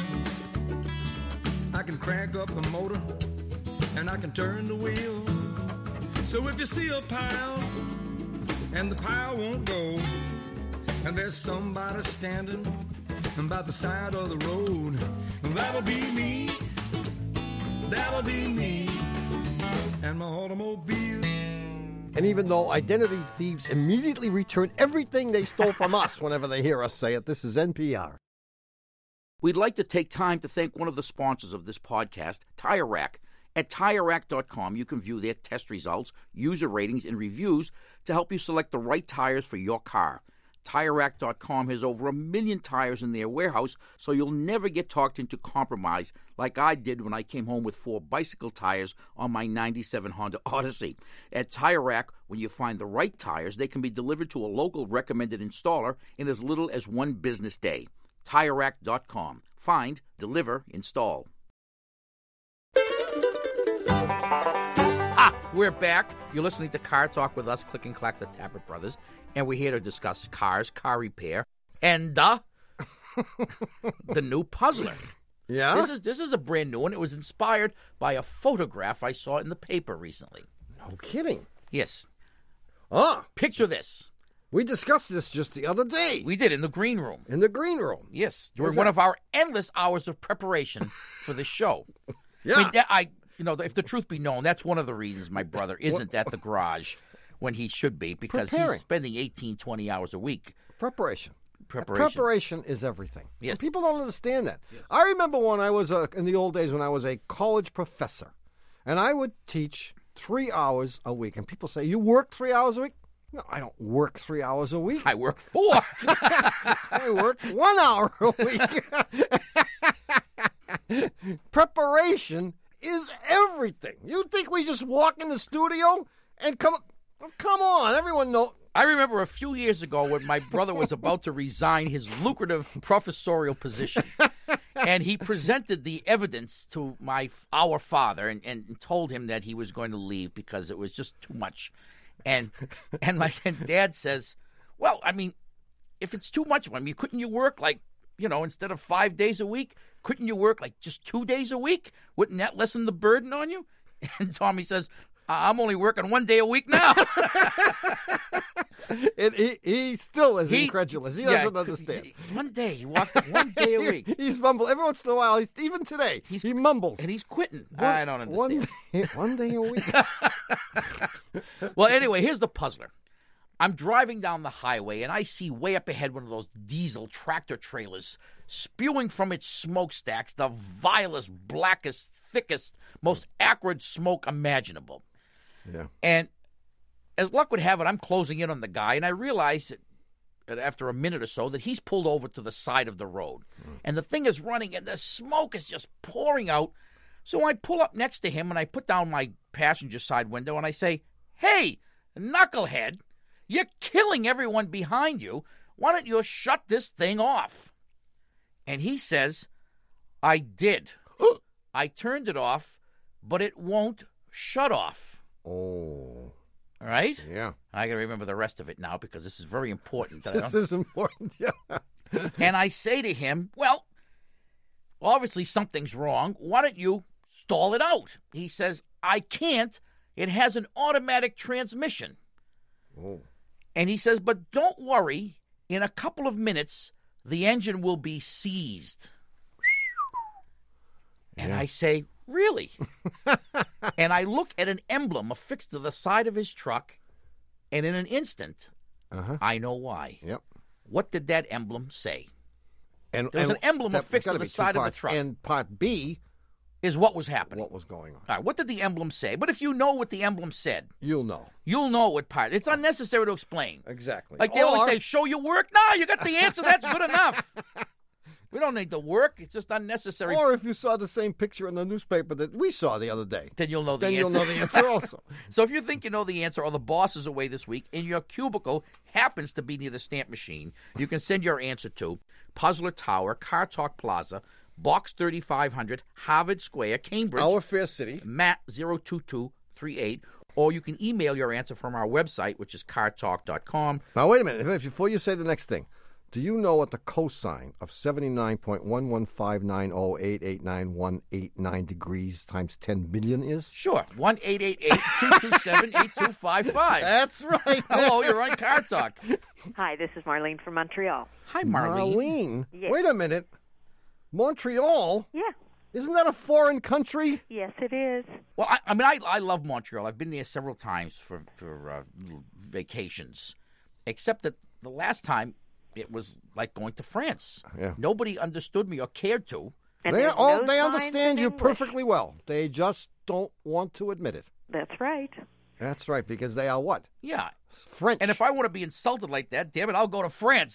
I can crank up the motor and I can turn the wheel. So if you see a pile and the pile won't go, and there's somebody standing by the side of the road, that'll be me. That'll be me and my automobile. And even though identity thieves immediately return everything they stole from us whenever they hear us say it, this is N P R. We'd like to take time to thank one of the sponsors of this podcast, Tire Rack. At Tire Rack dot com, you can view their test results, user ratings, and reviews to help you select the right tires for your car. Tire Rack dot com has over a million tires in their warehouse, so you'll never get talked into compromise like I did when I came home with four bicycle tires on my ninety-seven Honda Odyssey. At Tire Rack, when you find the right tires, they can be delivered to a local recommended installer in as little as one business day. Tire Rack dot com. Find, deliver, install. Ah, we're back. You're listening to Car Talk with us, Click and Clack, the Tappert Brothers, and we're here to discuss cars, car repair, and uh, the new puzzler. Yeah? This is this is a brand new one. It was inspired by a photograph I saw in the paper recently. No kidding. Yes. Ah, Picture this. we discussed this just the other day We did in the green room. in the green room. Yes, during What's one that? of our endless hours of preparation for the show. Yeah. I mean, that- I, you know, if the truth be known, that's one of the reasons my brother isn't at the garage when he should be, because Preparing. he's spending eighteen, twenty hours a week. Preparation. Preparation. Preparation is everything. Yes. And people don't understand that. I remember when I was a, in the old days when I was a college professor, and I would teach three hours a week. And people say, "You work three hours a week?" No, I don't work three hours a week. I work four. I work one hour a week. Preparation is everything. You think we just walk in the studio and come? Come on, everyone know. I remember a few years ago when my brother was about to resign his lucrative professorial position, and he presented the evidence to my our father and, and told him that he was going to leave because it was just too much. And and my and dad says, "Well, I mean, if it's too much, I mean, couldn't you work like, you know, instead of five days a week, couldn't you work like just two days a week? Wouldn't that lessen the burden on you?" And Tommy says, "I'm only working one day a week now." And he, he still is He- incredulous. He yeah, doesn't understand. One day he walked one day a week, He's mumbled every once in a while. He's even today. He's- he mumbles. and he's quitting. One- I don't understand. One day, one day a week. Well, anyway, here's the puzzler. I'm driving down the highway, and I see way up ahead one of those diesel tractor trailers spewing from its smokestacks the vilest, blackest, thickest, most acrid smoke imaginable. Yeah. And as luck would have it, I'm closing in on the guy, and I realize that that after a minute or so that he's pulled over to the side of the road. Mm. And the thing is running, and the smoke is just pouring out. So I pull up next to him, and I put down my passenger side window, and I say, "Hey, knucklehead, you're killing everyone behind you. Why don't you shut this thing off?" And he says, "I did. I turned it off, but it won't shut off." Oh. All right? Yeah. I got to remember the rest of it now because this is very important. that I This don't- is important. Yeah. And I say to him, "Well, obviously something's wrong. Why don't you stall it out?" He says, "I can't. It has an automatic transmission." Oh. And he says, "But don't worry. In a couple of minutes, the engine will be seized." And Yeah. I say, "Really?" And I look at an emblem affixed to the side of his truck, and in an instant, Uh-huh. I know why. Yep. What did that emblem say? And There was and an emblem that- affixed gotta to the be two side of the parts. truck. And part B, Is what was happening. what was going on. All right, what did the emblem say? But if you know what the emblem said, You'll know. you'll know what part. It's unnecessary to explain. Exactly. Like they Or- always say, show your work. No, you got the answer. That's good enough. We don't need to work. It's just unnecessary. Or if you saw the same picture in the newspaper that we saw the other day, then you'll know the then answer. Then you'll know the answer also. So if you think you know the answer or the boss is away this week and your cubicle happens to be near the stamp machine, you can send your answer to Puzzler Tower, Car Talk Plaza, Box thirty-five hundred, Harvard Square, Cambridge. Our fair city. Matt zero two two three eight. Or you can email your answer from our website, which is car talk dot com. Now, wait a minute. Before you say the next thing, do you know what the cosine of seventy-nine point one one five nine zero eight eight nine one eight nine degrees times ten million is? Sure. one eight eight eight two two seven eight two five five. That's right. Hello, you're on Car Talk. Hi, this is Marlene from Montreal. Hi, Marlene. Marlene? Yes. Wait a minute. Montreal? Yeah. Isn't that a foreign country? Yes, it is. Well, I, I mean, I, I love Montreal. I've been there several times for, for uh, vacations, except that the last time it was like going to France. Yeah. Nobody understood me or cared to. And They, there's oh, no they signs understand in you English. perfectly well. They just don't want to admit it. That's right. That's right, because they are what? Yeah. French. And if I want to be insulted like that, damn it, I'll go to France.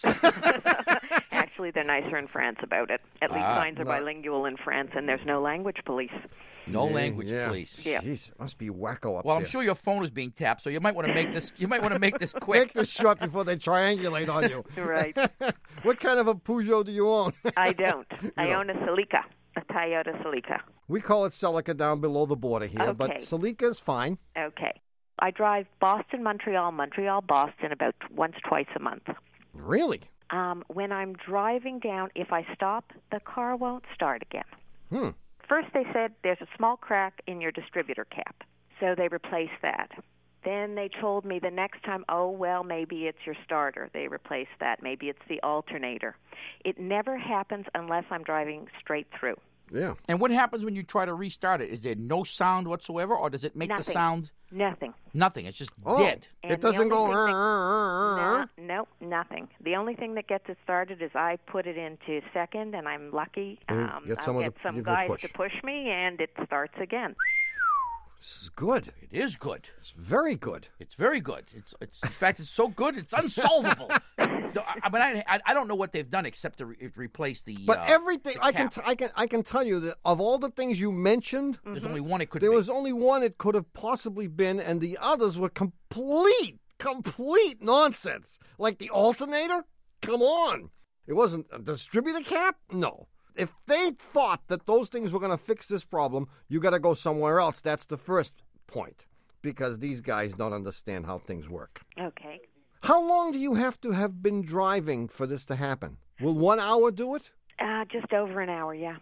Actually, they're nicer in France about it. At least Ah, signs are no. bilingual in France, and there's no language police. No Yeah, language, yeah. please. Yeah. Jeez, it must be wacko up Well, I'm there. sure your phone is being tapped, so you might want to make this. You might want to make this quick. Make this short before they triangulate on you. Right. What kind of a Peugeot do you own? I don't. I don't. own a Celica, a Toyota Celica. We call it Celica down below the border here, but Okay. Celica is fine. Okay. I drive Boston, Montreal, Montreal, Boston about once, twice a month. Really? Um, when I'm driving down, if I stop, the car won't start again. Hmm. First, they said there's a small crack in your distributor cap, so they replaced that. Then they told me the next time, oh, well, maybe it's your starter. They replaced that. Maybe it's the alternator. It never happens unless I'm driving straight through. Yeah. And what happens when you try to restart it? Is there no sound whatsoever, or does it make Nothing. the sound? Nothing. Nothing. It's just Oh, dead. And it the doesn't go... only thing "Rrr, rrr, No, no, nothing. The only thing that gets it started is I put it into second, and I'm lucky. You Um, get I'll someone get to some give you a guys push. to push me, and it starts again. This is good. It is good. It's very good. It's very good. It's it's in fact it's so good it's unsolvable. No, I, I mean I, I I don't know what they've done except to re- replace the. But uh, everything the I can cap. t- I can I can tell you that of all the things you mentioned, There's only one it could there be. was only one it could have possibly been, and the others were complete, complete nonsense. Like the alternator? Come on. It wasn't a distributor cap? No. If they thought that those things were going to fix this problem, you got to go somewhere else. That's the first point, because these guys don't understand how things work. Okay. How long do you have to have been driving for this to happen? Will one hour do it? Uh, just over an hour, yeah.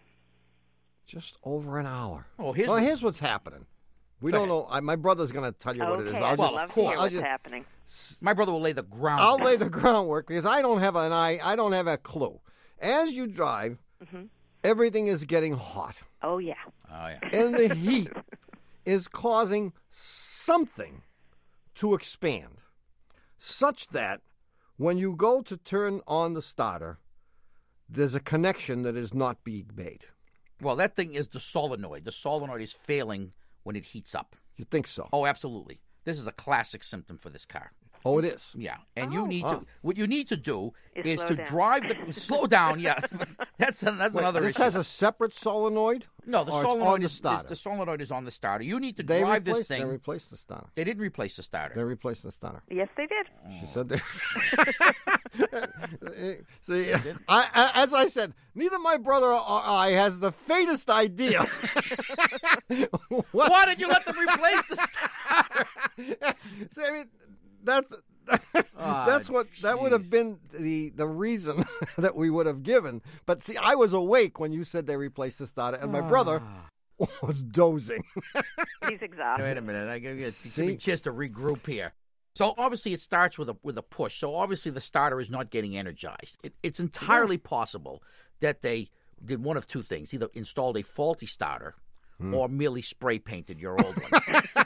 Just over an hour. Oh, here's well, what- here's what's happening. We Go don't know. I, my brother's going to tell you what it is. Okay, I'll I'd just, love to course. hear I'll what's just- happening. My brother will lay the ground. I'll lay the groundwork because I don't have an I. I don't have a clue. As you drive, Mm-hmm. everything is getting hot, Oh, yeah. Oh yeah. and the heat is causing something to expand, such that when you go to turn on the starter, there's a connection that is not being made. Well, that thing is the solenoid. The solenoid is failing when it heats up. You think so? Oh, absolutely. This is a classic symptom for this car. Oh, it is. Yeah, and you Oh. need Oh. to. What you need to do Is is slow to down. drive the slow down. Yeah, that's that's Wait, another this issue. has a separate solenoid? no, the or it's on solenoid the is, is starter? the solenoid is on the starter. You need to They drive replaced, this thing. They replaced the starter. They didn't replace the starter. They replaced the starter. Yes, they did. She said they. See, I, I, as I said, neither my brother or I has the faintest idea. what? Why did you let them replace the starter? See, I mean, that's that's what that would have been the the reason that we would have given. But see, I was awake when you said they replaced the starter, and my brother was dozing. He's exhausted. Wait a minute. I give you give me See? a chance to regroup here. So obviously it starts with a with a push. So obviously the starter is not getting energized. It, it's entirely possible that they did one of two things: either installed a faulty starter or merely spray painted your old one.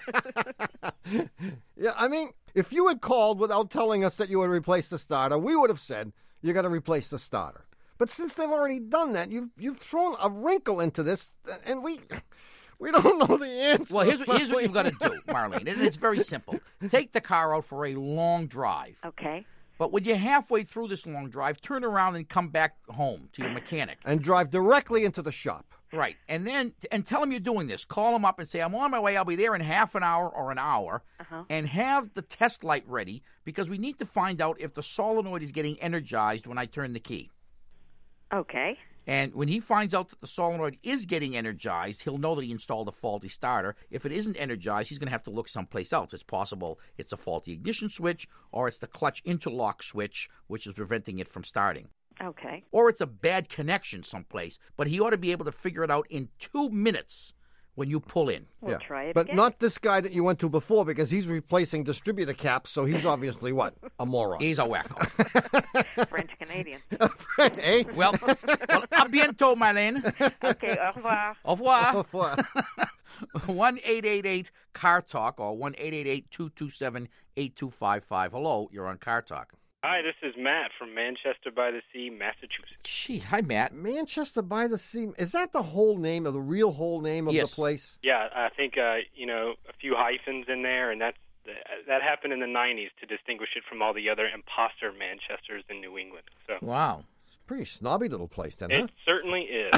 Yeah, I mean, if you had called without telling us that you would replace the starter, we would have said you're going to replace the starter. But since they've already done that, you've you've thrown a wrinkle into this, and we we don't know the answer. Well, here's what, here's what you've got to do, Marlene, and it's very simple. Take the car out for a long drive. Okay. But when you're halfway through this long drive, turn around and come back home to your mechanic. And drive directly into the shop. Right. And then and tell him you're doing this. Call him up and say, I'm on my way. I'll be there in half an hour or an hour. Uh-huh. And have the test light ready because we need to find out if the solenoid is getting energized when I turn the key. Okay. And when he finds out that the solenoid is getting energized, he'll know that he installed a faulty starter. If it isn't energized, he's going to have to look someplace else. It's possible it's a faulty ignition switch, or it's the clutch interlock switch, which is preventing it from starting. Okay. Or it's a bad connection someplace. But he ought to be able to figure it out in two minutes when you pull in. We'll yeah. try it But again. not this guy that you went to before, because he's replacing distributor caps, so he's obviously what? A moron. He's a wacko. French-Canadian. eh? Well, well, a bientôt, Marlene. Okay, au revoir. Au revoir. Au revoir. one eight eight eight car talk or one eight eight eight, two two seven, eight two five five. Hello, you're on Car Talk. Hi, this is Matt from Manchester by the Sea, Massachusetts. Gee, hi, Matt. Manchester by the Sea. Is that the whole name, of the real whole name of Yes. the place? Yeah, I think, uh, you know, a few hyphens in there, and that's, that happened in the nineties to distinguish it from all the other imposter Manchesters in New England. So Wow. It's a pretty snobby little place, then, it huh? certainly is.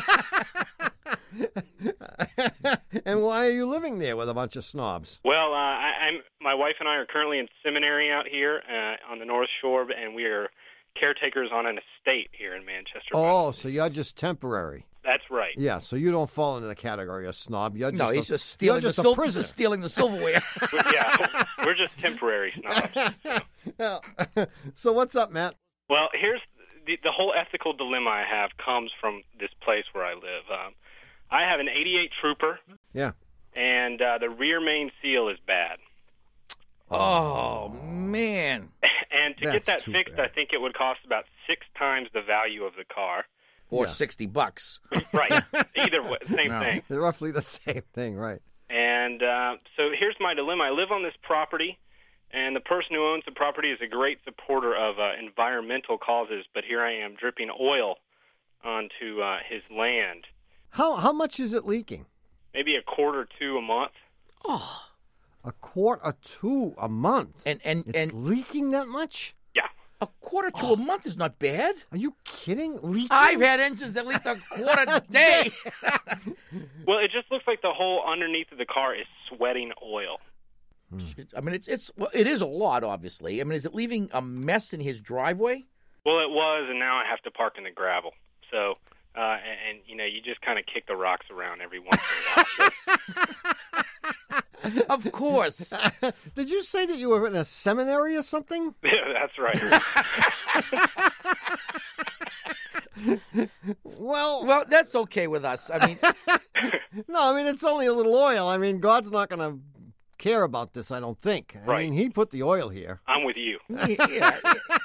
And why are you living there with a bunch of snobs? Well, uh, I, I'm my wife and I are currently in seminary out here uh, on the North Shore, and we are caretakers on an estate here in Manchester. Oh, so you're just temporary. That's right. Yeah, so you don't fall into the category of snob. You're just No, a, he's just stealing you're just the a sil- prisoner. just stealing the silverware. Yeah, we're just temporary snobs. So. Yeah. So what's up, Matt? Well, here's the, the whole ethical dilemma I have comes from this place where I live. Um, I have an eighty-eight Trooper, Yeah. and uh, the rear main seal is bad. Oh, man. And to That's get that too fixed, bad. I think it would cost about six times the value of the car. Or Yeah. sixty bucks. Right. Either way, same No. thing. They're roughly the same thing, right? And uh, so here's my dilemma. I live on this property, and the person who owns the property is a great supporter of uh, environmental causes, but here I am dripping oil onto uh, his land. How how much is it leaking? Maybe a quarter to a month. Oh. A quart or two a month. And, and, It's and leaking that much? Yeah. a quarter to a month is not bad. Are you kidding? Leaking? I've had engines that leak a quarter a day. Well, it just looks like the whole underneath of the car is sweating oil. I mean, it's it's well, it is a lot, obviously. I mean, is it leaving a mess in his driveway? Well, it was, and now I have to park in the gravel. So, uh, and, and, you know, you just kind of kick the rocks around every once in a while. Of course. Did you say that you were in a seminary or something? Yeah, that's right. Well, Well, that's okay with us. I mean, no, I mean, it's only a little oil. I mean, God's not going to care about this, I don't think. I Right. mean, he put the oil here. I'm with you. yeah,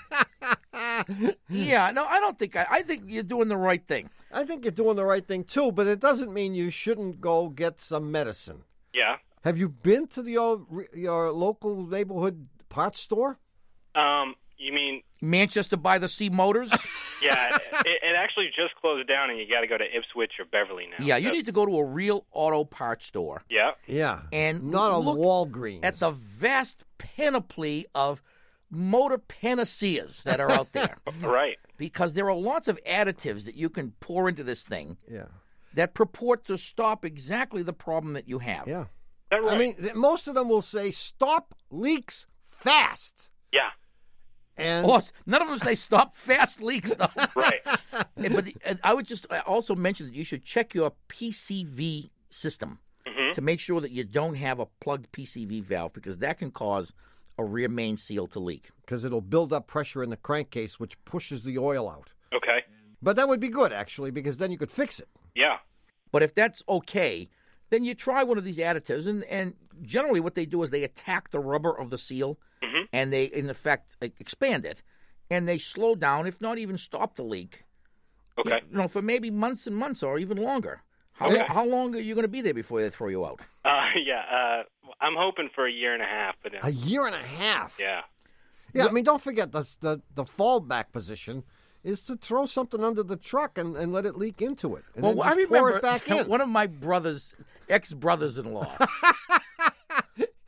yeah. No, I don't think. I, I think you're doing the right thing. I think you're doing the right thing, too, but it doesn't mean you shouldn't go get some medicine. Yeah. Have you been to the, your, your local neighborhood parts store? Um, you mean, Manchester by the Sea Motors. yeah, it, it actually just closed down, and you got to go to Ipswich or Beverly now. Yeah, you So- need to go to a real auto parts store Yeah. Yeah. and Not a look Walgreens. at the vast panoply of motor panaceas that are out there. Right. Because there are lots of additives that you can pour into this thing Yeah. that purport to stop exactly the problem that you have. Yeah. Is that right? I mean, th- most of them will say, stop leaks fast. yeah. And Oh, none of them say stop fast leaks, though. Right. And- But the, and I would just also mention that you should check your P C V system Mm-hmm. to make sure that you don't have a plugged P C V valve, because that can cause a rear main seal to leak. because it'll build up pressure in the crankcase, which pushes the oil out. Okay. But that would be good, actually, because then you could fix it. Yeah. But if that's okay, then you try one of these additives, and, and generally what they do is they attack the rubber of the seal, Mhm. and they, in effect, e- expand it, and they slow down, if not even stop the leak. Okay. You know, for maybe months and months or even longer. How, Okay. how long are you going to be there before they throw you out? Uh, yeah. Uh, I'm hoping for a year and a half, but uh, A year and a half. yeah. Yeah, I mean, don't forget the the, the fallback position is to throw something under the truck and, and let it leak into it. And Well, then I just remember pour it back in. one of my brothers, ex-brothers-in-law,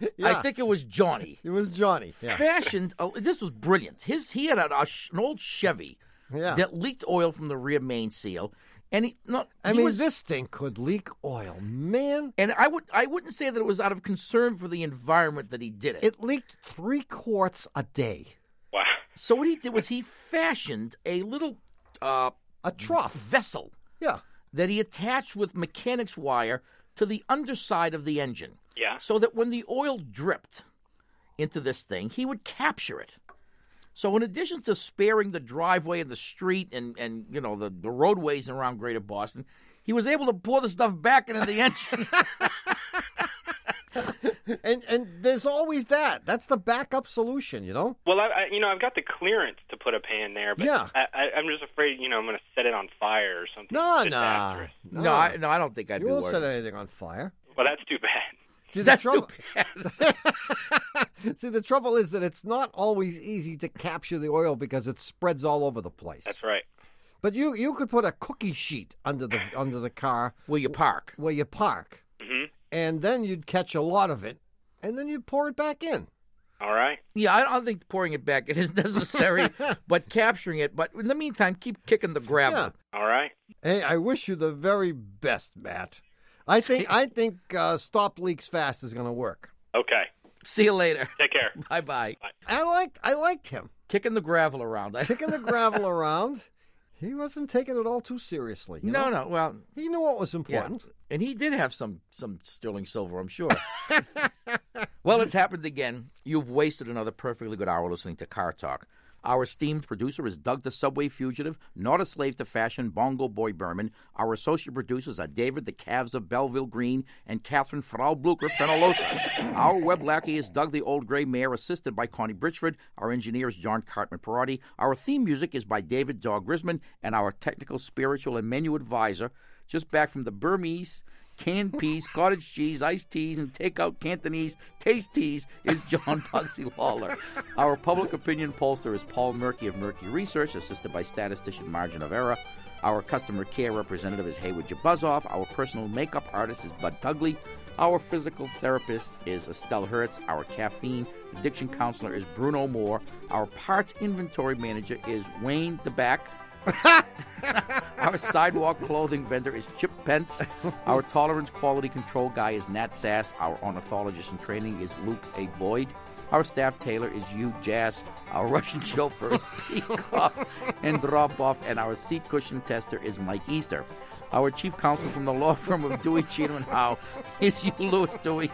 Yeah. I think it was Johnny. It was Johnny. Yeah. Fashioned. Uh, this was brilliant. His he had a, a, an old Chevy Yeah. that leaked oil from the rear main seal, and he not. I he mean, was, this thing could leak oil, man. And I would I wouldn't say that it was out of concern for the environment that he did it. It leaked three quarts a day. Wow. So what he did was he fashioned a little uh, A trough. vessel Yeah. that he attached with mechanics wire to the underside of the engine. Yeah. So that when the oil dripped into this thing, he would capture it. So in addition to sparing the driveway and the street and, and you know the, the roadways around Greater Boston, he was able to pour the stuff back into the engine. And and there's always that. That's the backup solution, you know? Well, I, I, you know, I've got the clearance to put a pan there, but Yeah. I, I, I'm just afraid, you know, I'm going to set it on fire or something. No, no. disastrous. no, I, no, I don't think I'd You be won't worried. set anything on fire. Well, that's too bad. See, the That's trouble, too bad. See, the trouble is that it's not always easy to capture the oil because it spreads all over the place. That's right. But you you could put a cookie sheet under the under the car Where you park. where you park, hmm and then you'd catch a lot of it, and then you'd pour it back in. All right. Yeah, I don't think pouring it back it is necessary, but capturing it. But in the meantime, keep kicking the gravel. Yeah. All right. Hey, I wish you the very best, Matt. I think I think uh, Stop Leaks Fast is going to work. Okay. See you later. Take care. Bye bye. I liked I liked him Kicking the gravel around. kicking the gravel around. He wasn't taking it all too seriously. you No, know? no. Well, He knew what was yeah. important. And he did have some some sterling silver, I'm sure. Well, it's happened again. You've wasted another perfectly good hour listening to Car Talk. Our esteemed producer is Doug the Subway Fugitive, not a slave to fashion, Bongo Boy Berman. Our associate producers are David the Calves of Belleville Green and Catherine Frau Blucher Fenolosa. Our web lackey is Doug the Old Gray Mare, assisted by Connie Britchford. Our engineer is John Cartman Perotti. Our theme music is by David Dog Grisman, and our technical, spiritual, and menu advisor, just back from the Burmese, canned peas, cottage cheese, iced teas, and takeout Cantonese taste teas is John Bugsy Lawler. Our public opinion pollster is Paul Murky of Murky Research, assisted by statistician Margin of Error. Our customer care representative is Haywood Jabuzoff. Our personal makeup artist is Bud Tugley. Our physical therapist is Estelle Hertz. Our caffeine addiction counselor is Bruno Moore. Our parts inventory manager is Wayne DeBack. Our sidewalk clothing vendor is Chip Pence. Our tolerance quality control guy is Nat Sass. Our ornithologist in training is Luke A. Boyd. Our staff tailor is Hugh Jazz. Our Russian chauffeur is Peacock and Dropoff. And our seat cushion tester is Mike Easter. Our chief counsel from the law firm of Dewey, Cheatham and Howe is Hugh Lewis Dewey.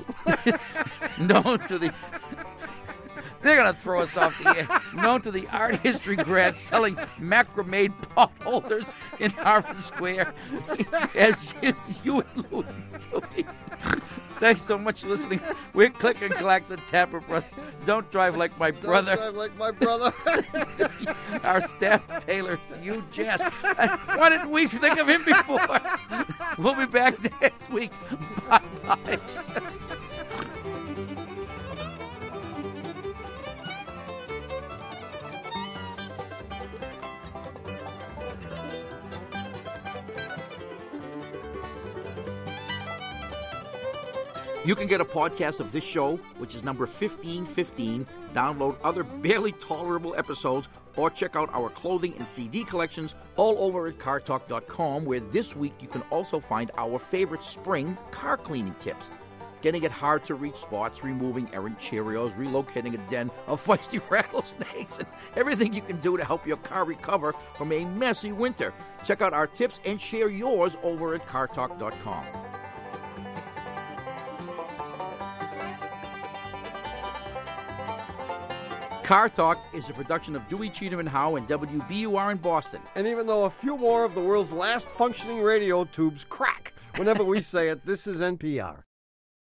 Known to the... They're going to throw us off the air. Known to the art history grads selling macrame pot holders in Harvard Square as is you and Louis Dewey. Thanks so much for listening. We're Click and Clack, the Tapper Brothers. Don't drive like my brother. Don't drive like my brother. Our staff tailor is you, Jess. Why didn't we think of him before? We'll be back next week. Bye-bye. You can get a podcast of this show, which is number fifteen fifteen, download other barely tolerable episodes, or check out our clothing and C D collections all over at car talk dot com, where this week you can also find our favorite spring car cleaning tips. Getting at hard-to-reach spots, removing errant Cheerios, relocating a den of feisty rattlesnakes, and everything you can do to help your car recover from a messy winter. Check out our tips and share yours over at car talk dot com. Car Talk is a production of Dewey, Cheatham and Howe and W B U R in Boston. And even though a few more of the world's last functioning radio tubes crack whenever we say it, this is N P R.